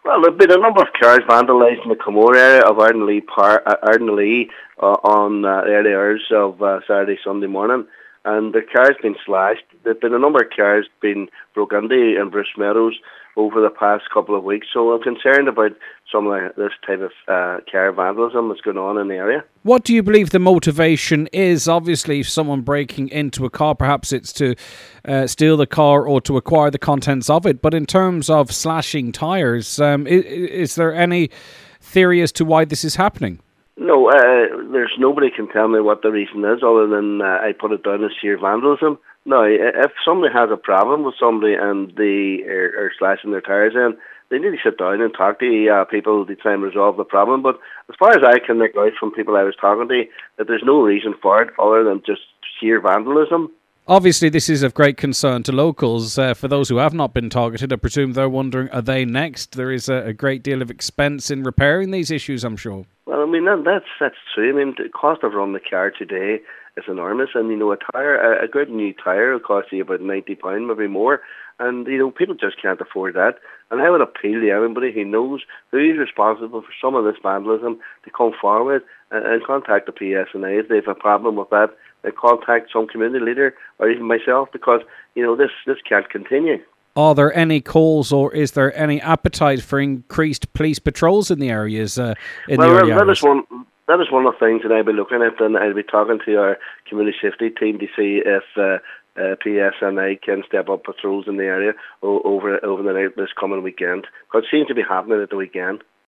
Well, there have been a number of cars vandalised in the Comore area of Ardenlee on early hours of Saturday, Sunday morning, and the cars been slashed. There have been a number of cars being broke into in Bruce Meadows over the past couple of weeks, so I'm concerned about some of this type of car vandalism that's going on in the area. What do you believe the motivation is? Obviously, if someone breaking into a car, perhaps it's to steal the car or to acquire the contents of it. But in terms of slashing tyres, is there any theory as to why this is happening? No, there's nobody can tell me what the reason is other than I put it down as sheer vandalism. No, if somebody has a problem with somebody and they are slashing their tyres in, they need to sit down and talk to people to try and resolve the problem. But as far as I can make out from people I was talking to, that there's no reason for it other than just sheer vandalism. Obviously, this is of great concern to locals. For those who have not been targeted, I presume they're wondering, are they next? There is a great deal of expense in repairing these issues, I'm sure. Well, I mean, that's true. I mean, the cost of running the car today is enormous. And, a good new tyre will cost you about £90, maybe more. And, people just can't afford that. And I would appeal to everybody who knows who is responsible for some of this vandalism to come forward and contact the PSNI if they have a problem with that. They contact some community leader or even myself because, this can't continue. Are there any calls or is there any appetite for increased police patrols in the areas? That is one of the things that I'll be looking at, and I'll be talking to our community safety team to see if PSNI can step up patrols in the area over this coming weekend, because it seems to be happening at the weekend.